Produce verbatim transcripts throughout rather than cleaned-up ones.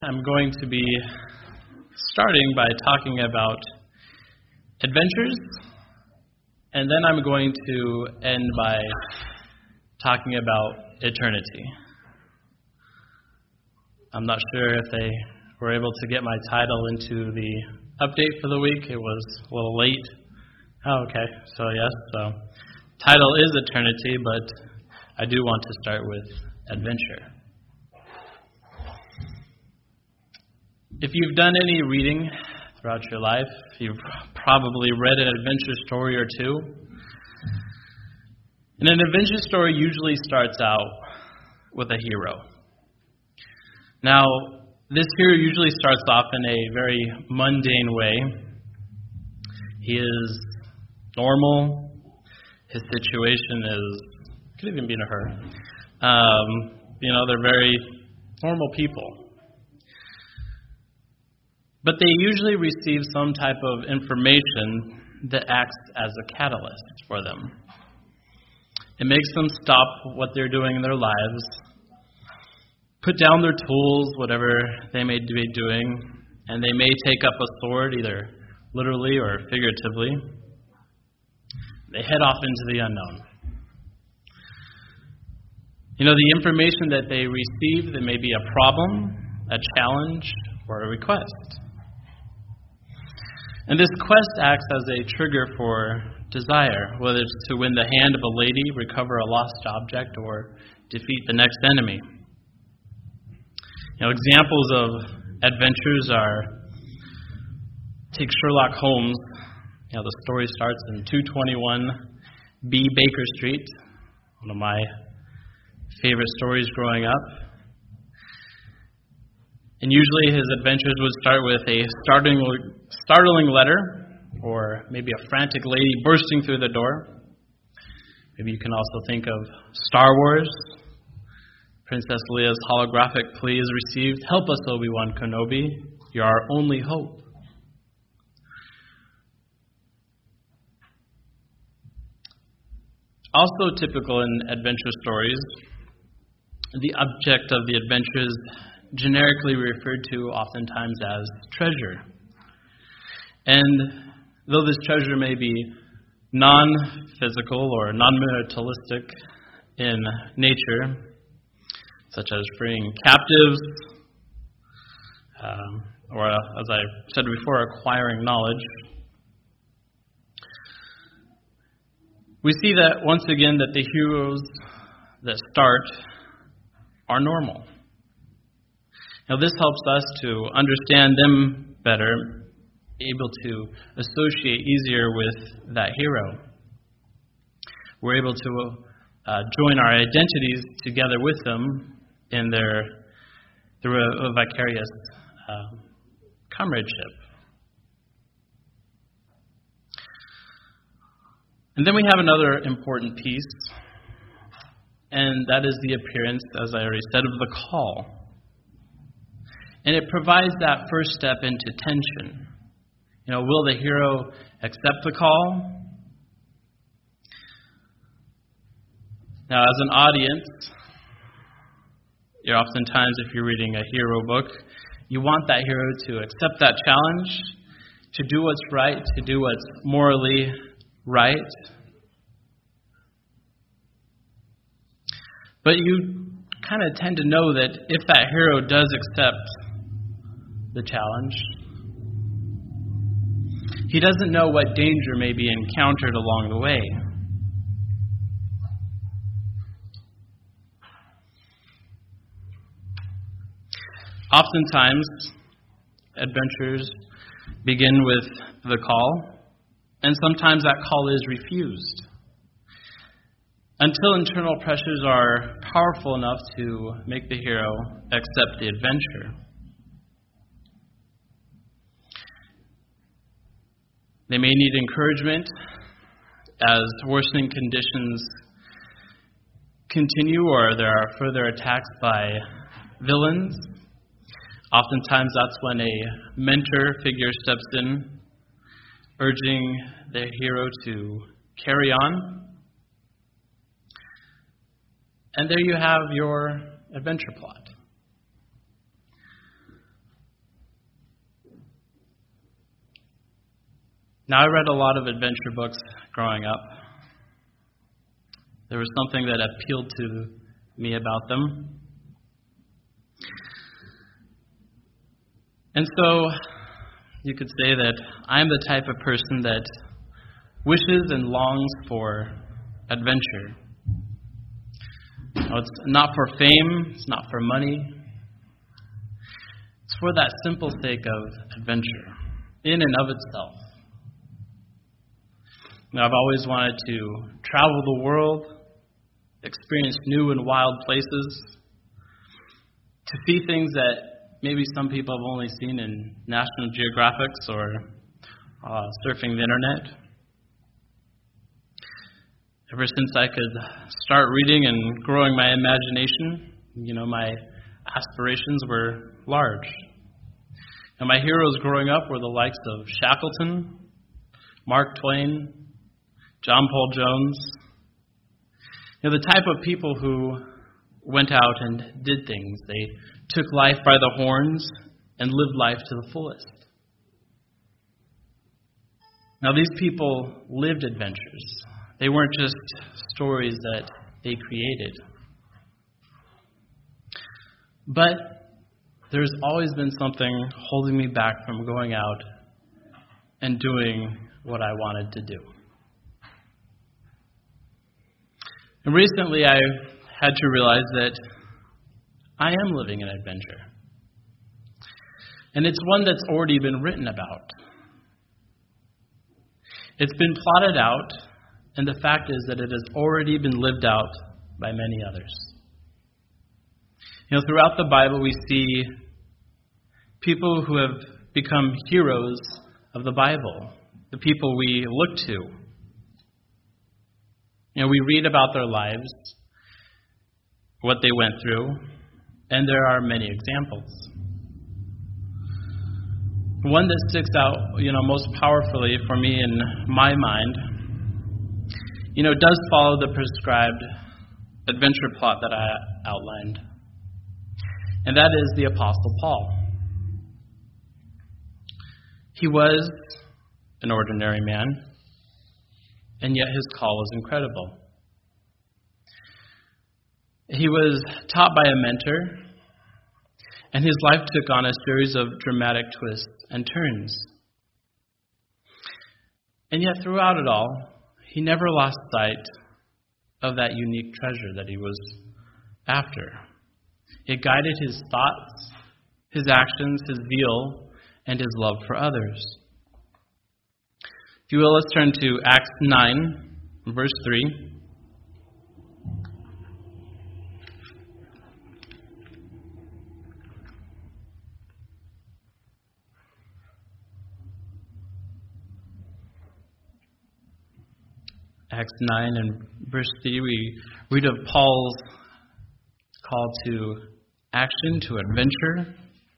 I'm going to be starting by talking about adventures, and then I'm going to end by talking about eternity. I'm not sure if they were able to get my title into the update for the week. It was a little late. Oh, okay. So yes, so title is eternity, but I do want to start with adventure. If you've done any reading throughout your life, you've probably read an adventure story or two. And an adventure story usually starts out with a hero. Now, this hero usually starts off in a very mundane way. He is normal. His situation is, could even be a her. Um, you know, they're very normal people. But they usually receive some type of information that acts as a catalyst for them. It makes them stop what they're doing in their lives, put down their tools, whatever they may be doing, and they may take up a sword, either literally or figuratively. They head off into the unknown. You know, the information that they receive, that may be a problem, a challenge, or a request. And this quest acts as a trigger for desire, whether it's to win the hand of a lady, recover a lost object, or defeat the next enemy. You know, examples of adventures are, take Sherlock Holmes. You know, the story starts in two twenty-one B Baker Street, one of my favorite stories growing up. And usually his adventures would start with a startling, startling letter, or maybe a frantic lady bursting through the door. Maybe you can also think of Star Wars. Princess Leia's holographic plea is received, "Help us, Obi-Wan Kenobi. You're our only hope." Also typical in adventure stories, the object of the adventure is generically referred to oftentimes as treasure. And though this treasure may be non-physical or non-materialistic in nature, such as freeing captives, um, or uh, as I said before, acquiring knowledge, we see that once again that the heroes that start are normal. Now, this helps us to understand them better, able to associate easier with that hero. We're able to uh, join our identities together with them in their through a, a vicarious uh, comradeship. And then we have another important piece, and that is the appearance, as I already said, of the call. And it provides that first step into tension. You know, will the hero accept the call? Now, as an audience, you're oftentimes, if you're reading a hero book, you want that hero to accept that challenge, to do what's right, to do what's morally right. But you kind of tend to know that if that hero does accept the challenge, he doesn't know what danger may be encountered along the way. Oftentimes, adventures begin with the call, and sometimes that call is refused, until internal pressures are powerful enough to make the hero accept the adventure. They may need encouragement as worsening conditions continue, or there are further attacks by villains. Oftentimes that's when a mentor figure steps in, urging the hero to carry on. And there you have your adventure plot. Now, I read a lot of adventure books growing up. There was something that appealed to me about them. And so, you could say that I'm the type of person that wishes and longs for adventure. Now, it's not for fame, it's not for money. It's for that simple sake of adventure, in and of itself. Now, I've always wanted to travel the world, experience new and wild places, to see things that maybe some people have only seen in National Geographics or uh, surfing the internet. Ever since I could start reading and growing my imagination, you know, my aspirations were large. And my heroes growing up were the likes of Shackleton, Mark Twain, John Paul Jones. You know, the type of people who went out and did things. They took life by the horns and lived life to the fullest. Now, these people lived adventures. They weren't just stories that they created. But there's always been something holding me back from going out and doing what I wanted to do. And recently I had to realize that I am living an adventure. And it's one that's already been written about. It's been plotted out, and the fact is that it has already been lived out by many others. You know, throughout the Bible we see people who have become heroes of the Bible, the people we look to. You know, we read about their lives, what they went through, and there are many examples. One that sticks out, you know, most powerfully for me in my mind, you know, does follow the prescribed adventure plot that I outlined. And that is the Apostle Paul. He was an ordinary man, and yet his call was incredible. He was taught by a mentor, and his life took on a series of dramatic twists and turns. And yet throughout it all, he never lost sight of that unique treasure that he was after. It guided his thoughts, his actions, his zeal, and his love for others. If you will, let's turn to Acts nine, verse three. Acts nine and verse three, we read of Paul's call to action, to adventure.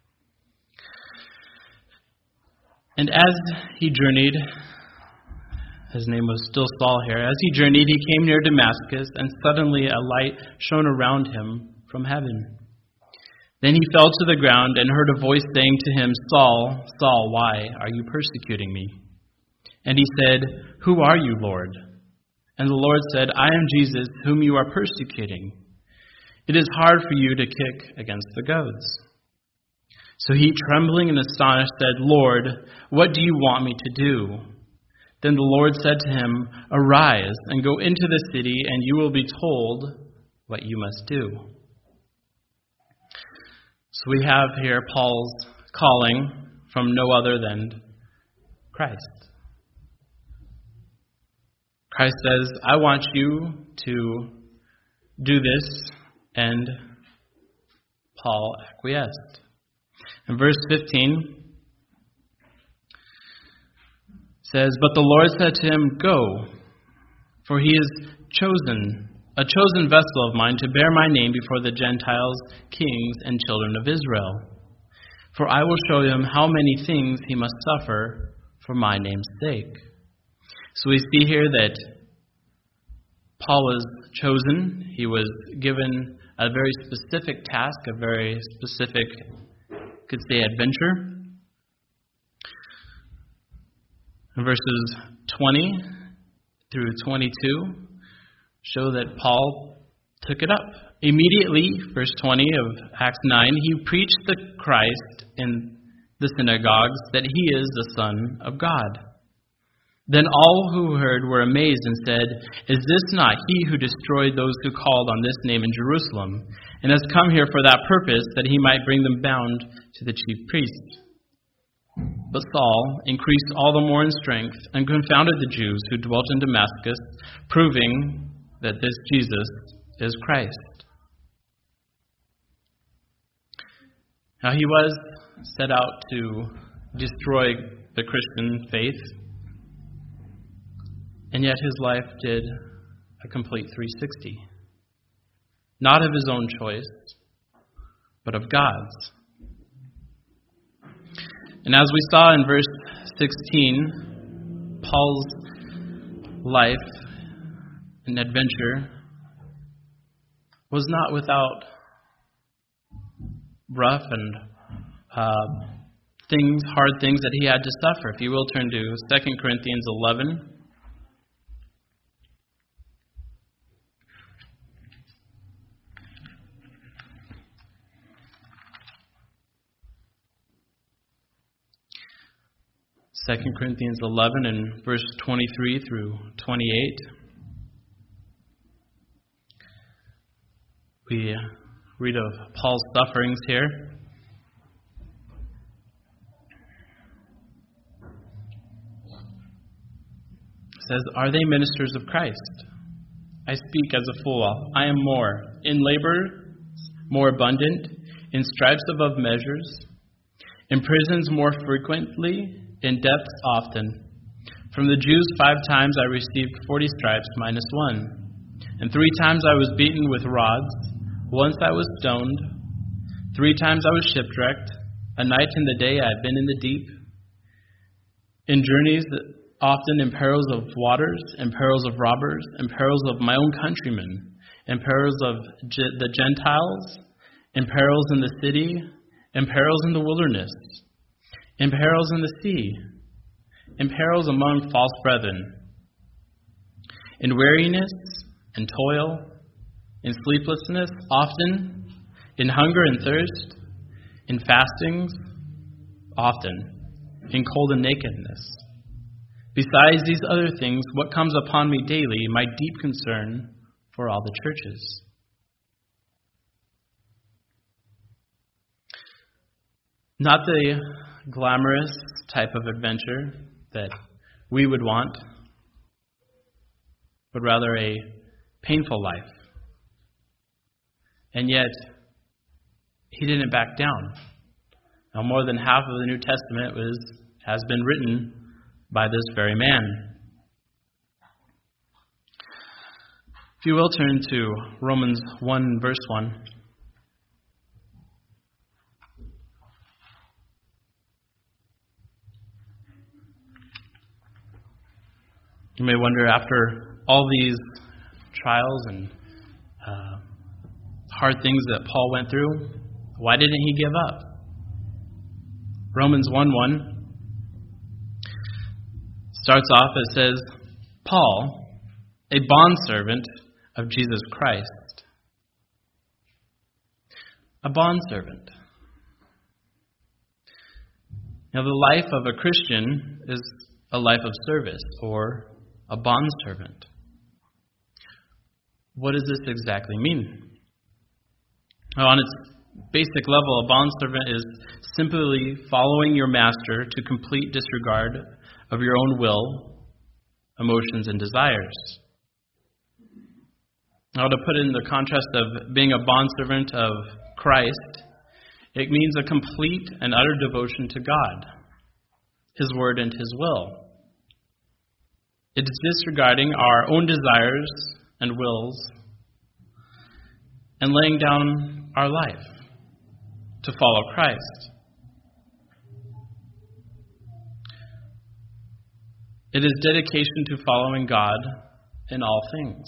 And as he journeyed, his name was still Saul here, as he journeyed, he came near Damascus, and suddenly a light shone around him from heaven. Then he fell to the ground and heard a voice saying to him, "Saul, Saul, why are you persecuting me?" And he said, "Who are you, Lord?" And the Lord said, "I am Jesus, whom you are persecuting. It is hard for you to kick against the goads." So he, trembling and astonished, said, "Lord, what do you want me to do?" Then the Lord said to him, "Arise and go into the city, and you will be told what you must do." So we have here Paul's calling from no other than Christ. Christ says, "I want you to do this," and Paul acquiesced. In verse fifteen says, "But the Lord said to him, 'Go, for he is chosen, a chosen vessel of mine to bear my name before the Gentiles, kings, and children of Israel. For I will show him how many things he must suffer for my name's sake.'" So we see here that Paul was chosen. He was given a very specific task, a very specific, could say, adventure. Verses twenty through twenty-two show that Paul took it up. Immediately, verse twenty of Acts nine, he preached the Christ in the synagogues, that he is the Son of God. Then all who heard were amazed and said, "Is this not he who destroyed those who called on this name in Jerusalem, and has come here for that purpose, that he might bring them bound to the chief priests?" But Saul increased all the more in strength and confounded the Jews who dwelt in Damascus, proving that this Jesus is Christ. Now he was set out to destroy the Christian faith, and yet his life did a complete three sixty. Not of his own choice, but of God's. And as we saw in verse sixteen, Paul's life and adventure was not without rough and uh, things, hard things that he had to suffer. If you will turn to Second Corinthians eleven. Second Corinthians eleven and verse twenty-three through twenty-eight. We read of Paul's sufferings here. It says, "Are they ministers of Christ? I speak as a fool. I am more. In labor, more abundant. In stripes above measures. In prisons more frequently. In depths often. From the Jews five times I received forty stripes minus one. And three times I was beaten with rods. Once I was stoned. Three times I was shipwrecked. A night and the day I have been in the deep. In journeys often in perils of waters, in perils of robbers, in perils of my own countrymen, in perils of ge- the Gentiles, in perils in the city, in perils in the wilderness, in perils in the sea, in perils among false brethren, in weariness and toil, in sleeplessness often, in hunger and thirst, in fastings often, in cold and nakedness. Besides these other things, what comes upon me daily, my deep concern for all the churches." Not the glamorous type of adventure that we would want, but rather a painful life. And yet, he didn't back down. Now, more than half of the New Testament was has been written by this very man. If you will turn to Romans one, verse one. You may wonder, after all these trials and uh, hard things that Paul went through, why didn't he give up? Romans one one starts off, it says, "Paul, a bondservant of Jesus Christ." A bondservant. Now, the life of a Christian is a life of service, or a bondservant. What does this exactly mean? Well, on its basic level, a bondservant is simply following your master to complete disregard of your own will, emotions, and desires. Now, to put it in the contrast of being a bondservant of Christ, it means a complete and utter devotion to God, His Word, and His will. It is disregarding our own desires and wills and laying down our life to follow Christ. It is dedication to following God in all things.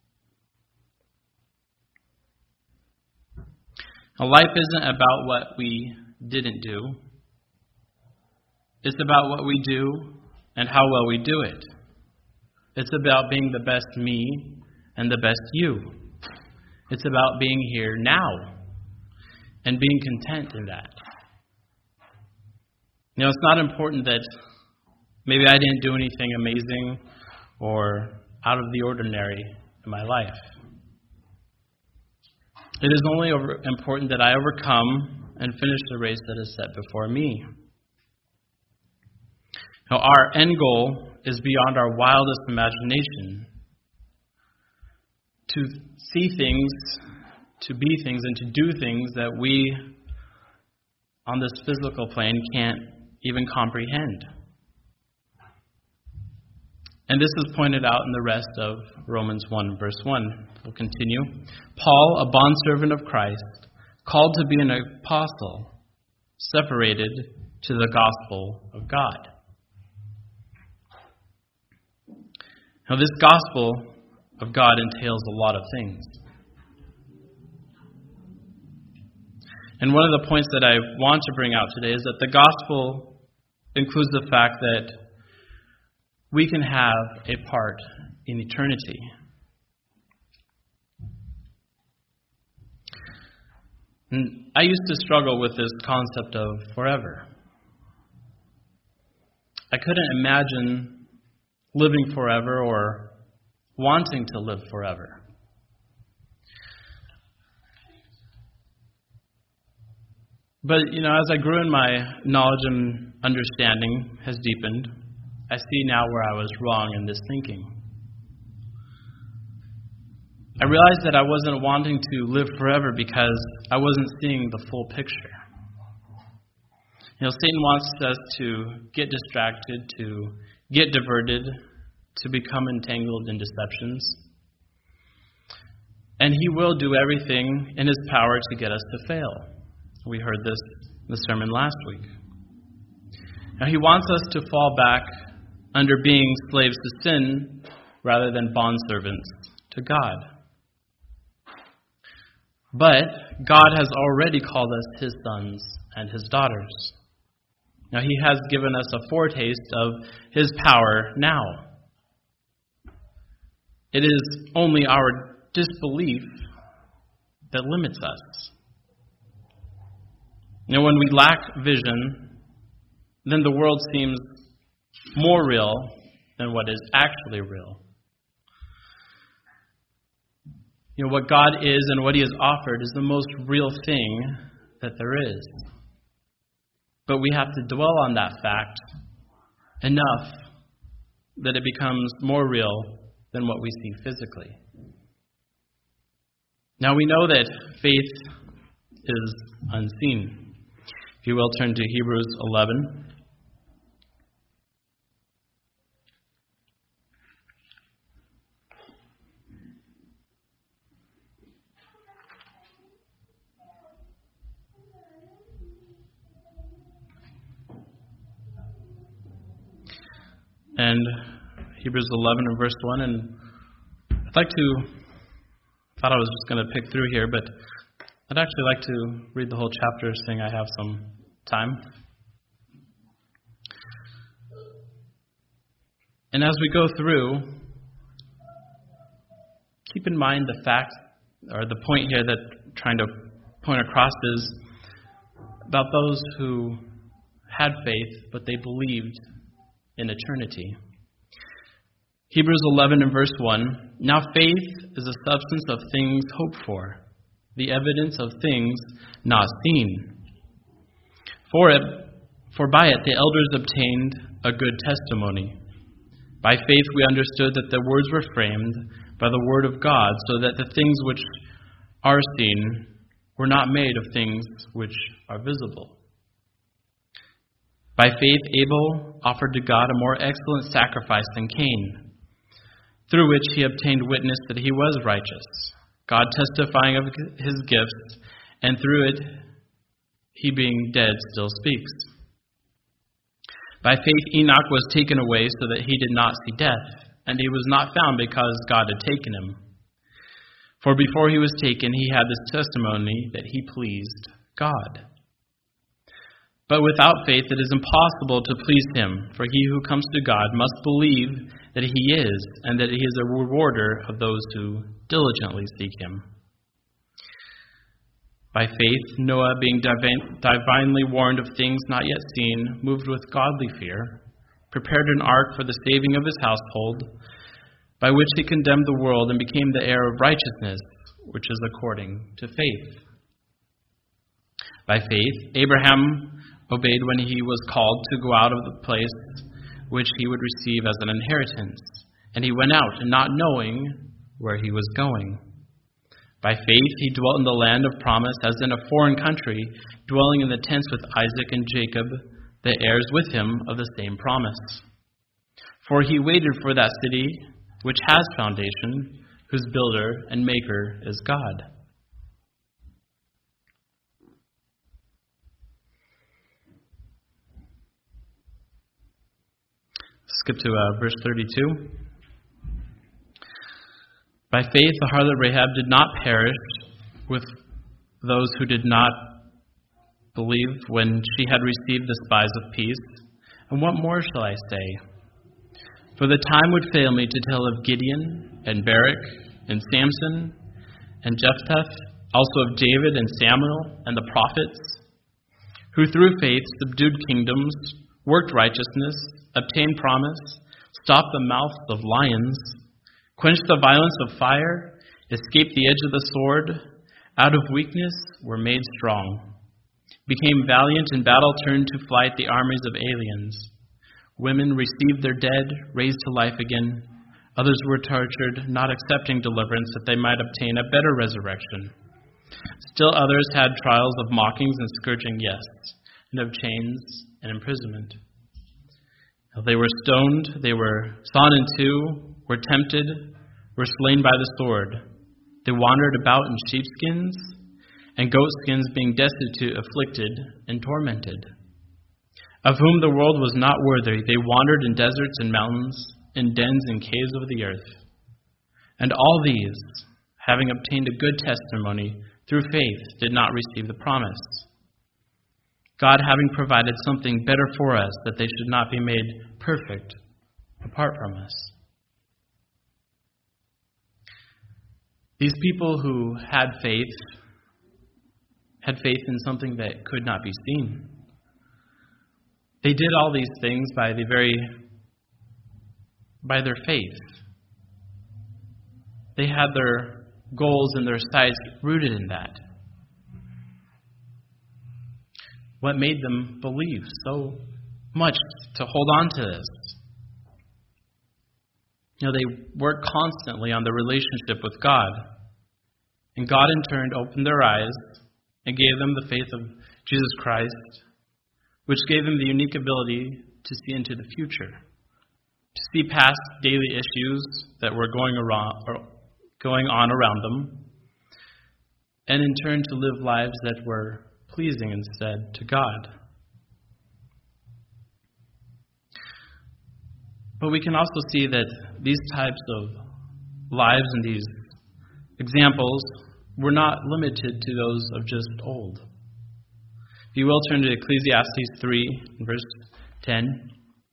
Now, life isn't about what we didn't do. It's about what we do and how well we do it. It's about being the best me and the best you. It's about being here now and being content in that. You know, it's not important that maybe I didn't do anything amazing or out of the ordinary in my life. It is only over, important that I overcome and finish the race that is set before me. Now, our end goal is beyond our wildest imagination. To see things, to be things, and to do things that we on this physical plane can't even comprehend. And this is pointed out in the rest of Romans one, verse one. We'll continue. Paul, a bondservant of Christ, called to be an apostle, separated to the gospel of God. Now, this gospel of God entails a lot of things. And one of the points that I want to bring out today is that the gospel includes the fact that we can have a part in eternity. And I used to struggle with this concept of forever. I couldn't imagine living forever or wanting to live forever. But, you know, as I grew in my knowledge and understanding has deepened, I see now where I was wrong in this thinking. I realized that I wasn't wanting to live forever because I wasn't seeing the full picture. You know, Satan wants us to get distracted, to get diverted, to become entangled in deceptions. And he will do everything in his power to get us to fail. We heard this in the sermon last week. Now, he wants us to fall back under being slaves to sin rather than bondservants to God. But God has already called us his sons and his daughters. Now, he has given us a foretaste of his power now. It is only our disbelief that limits us. You know, when we lack vision, then the world seems more real than what is actually real. You know, what God is and what he has offered is the most real thing that there is. But we have to dwell on that fact enough that it becomes more real than what we see physically. Now, we know that faith is unseen. If you will, turn to Hebrews eleven. And Hebrews eleven and verse one, and I'd like to, thought I was just going to pick through here, but I'd actually like to read the whole chapter, seeing I have some time. And as we go through, keep in mind the fact, or the point here that I'm trying to point across is about those who had faith, but they believed in eternity. Hebrews eleven and verse one, now faith is a substance of things hoped for, the evidence of things not seen. For it, for by it the elders obtained a good testimony. By faith we understood that the words were framed by the word of God, so that the things which are seen were not made of things which are visible. By faith Abel offered to God a more excellent sacrifice than Cain, through which he obtained witness that he was righteous, God testifying of his gifts, and through it he being dead still speaks. By faith Enoch was taken away so that he did not see death, and he was not found because God had taken him. For before he was taken he had this testimony that he pleased God. But without faith it is impossible to please him, for he who comes to God must believe that he is, and that he is a rewarder of those who diligently seek him. By faith, Noah, being divine, divinely warned of things not yet seen, moved with godly fear, prepared an ark for the saving of his household, by which he condemned the world and became the heir of righteousness, which is according to faith. By faith, Abraham obeyed when he was called to go out of the place which he would receive as an inheritance, and he went out, not knowing where he was going. By faith he dwelt in the land of promise as in a foreign country, dwelling in the tents with Isaac and Jacob, the heirs with him of the same promise. For he waited for that city which has foundation, whose builder and maker is God. Skip to uh, verse thirty-two. By faith the harlot Rahab did not perish with those who did not believe when she had received the spies of peace. And what more shall I say? For the time would fail me to tell of Gideon and Barak and Samson and Jephthah, also of David and Samuel and the prophets, who through faith subdued kingdoms, worked righteousness, obtained promise, stopped the mouths of lions, quenched the violence of fire, escaped the edge of the sword, out of weakness were made strong, became valiant in battle, turned to flight the armies of aliens. Women received their dead, raised to life again. Others were tortured, not accepting deliverance, that they might obtain a better resurrection. Still others had trials of mockings and scourging, yes, and of chains and imprisonment. They were stoned, they were sawn in two, were tempted, were slain by the sword. They wandered about in sheepskins and goatskins, being destitute, afflicted, and tormented, of whom the world was not worthy. They wandered in deserts and mountains, in dens and caves of the earth. And all these, having obtained a good testimony through faith, did not receive the promise, God having provided something better for us, that they should not be made perfect apart from us. These people who had faith had faith in something that could not be seen. They did all these things by the very by their faith. They had their goals and their sights rooted in that. What made them believe so much to hold on to this? You know, they worked constantly on their relationship with God. And God in turn opened their eyes and gave them the faith of Jesus Christ, which gave them the unique ability to see into the future, to see past daily issues that were going around, or going on around them, and in turn to live lives that were pleasing instead to God. But we can also see that these types of lives and these examples were not limited to those of just old. If you will, turn to Ecclesiastes three, verse ten.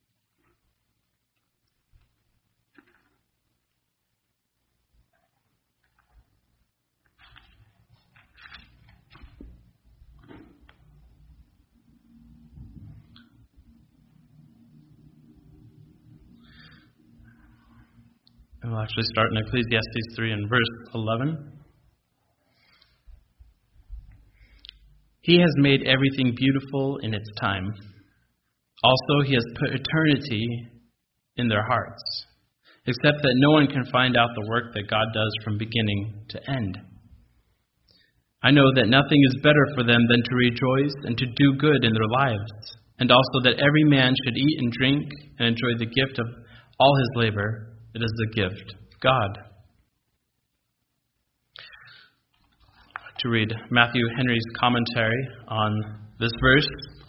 We'll actually start in Ecclesiastes three and verse eleven. He has made everything beautiful in its time. Also, he has put eternity in their hearts, except that no one can find out the work that God does from beginning to end. I know that nothing is better for them than to rejoice and to do good in their lives, and also that every man should eat and drink and enjoy the gift of all his labor. It is the gift of God. To read Matthew Henry's commentary on this verse.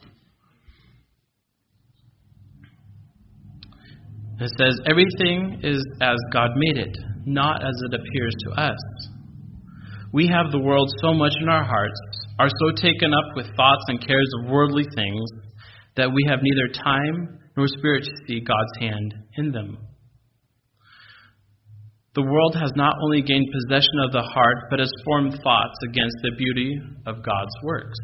It says, everything is as God made it, not as it appears to us. We have the world so much in our hearts are so taken up with thoughts and cares of worldly things that we have neither time nor spirit to see God's hand in them. The world has not only gained possession of the heart, but has formed thoughts against the beauty of God's works.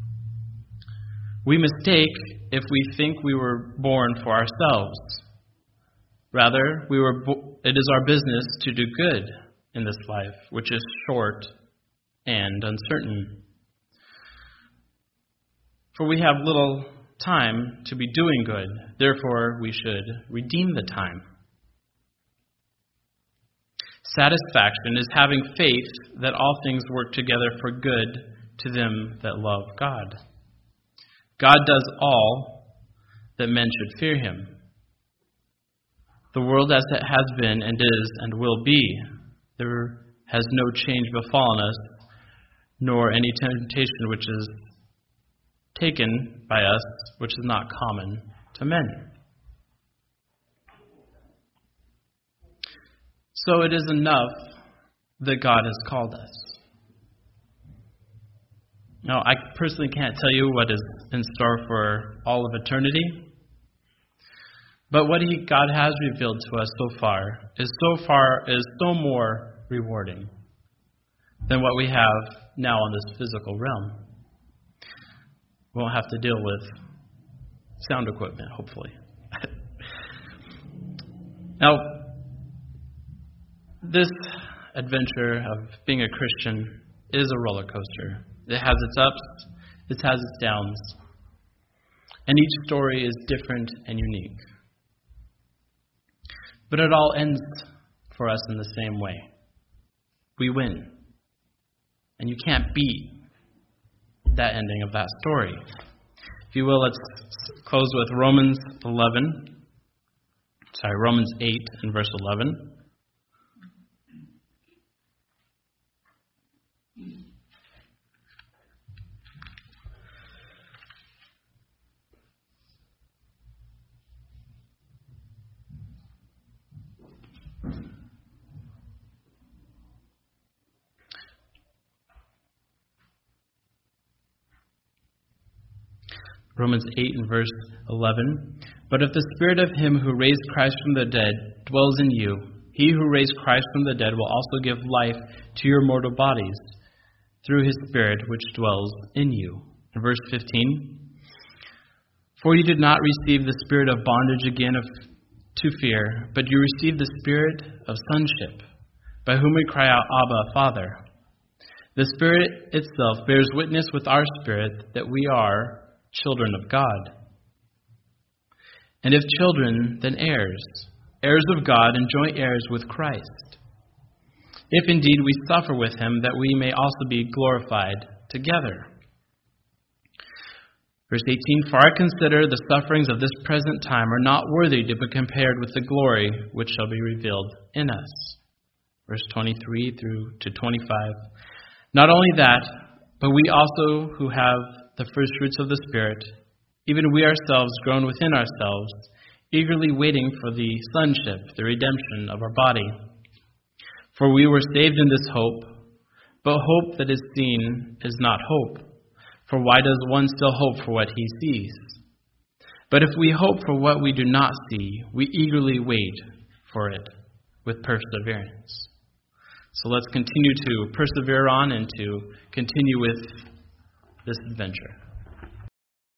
We mistake if we think we were born for ourselves. Rather, we were bo- it is our business to do good in this life, which is short and uncertain. For we have little time to be doing good. Therefore, we should redeem the time. Satisfaction is having faith that all things work together for good to them that love God. God does all that men should fear him. The world as it has been and is and will be, there has no change befallen us, nor any temptation which is taken by us, which is not common to men. So it is enough that God has called us. Now, I personally can't tell you what is in store for all of eternity, but what he, God has revealed to us so far is so far is so more rewarding than what we have now in this physical realm. We won't have to deal with sound equipment, hopefully. Now, this adventure of being a Christian is a roller coaster. It has its ups, it has its downs, and each story is different and unique. But it all ends for us in the same way. We win. And you can't beat that ending of that story. If you will, let's close with Romans eleven. Sorry, Romans eight and verse eleven. Romans eight and verse eleven. But if the Spirit of him who raised Christ from the dead dwells in you, he who raised Christ from the dead will also give life to your mortal bodies through his Spirit which dwells in you. And verse fifteen. For you did not receive the spirit of bondage again of, to fear, but you received the Spirit of sonship, by whom we cry out, Abba, Father. The Spirit itself bears witness with our spirit that we are children of God. And if children, then heirs, heirs of God and joint heirs with Christ. If indeed we suffer with him, that we may also be glorified together. Verse eighteen, for I consider the sufferings of this present time are not worthy to be compared with the glory which shall be revealed in us. Verse twenty-three through to twenty-five. Not only that, but we also who have the first fruits of the Spirit, even we ourselves groan within ourselves, eagerly waiting for the sonship, the redemption of our body. For we were saved in this hope, but hope that is seen is not hope. For why does one still hope for what he sees? But if we hope for what we do not see, we eagerly wait for it with perseverance. So let's continue to persevere on and to continue with this adventure.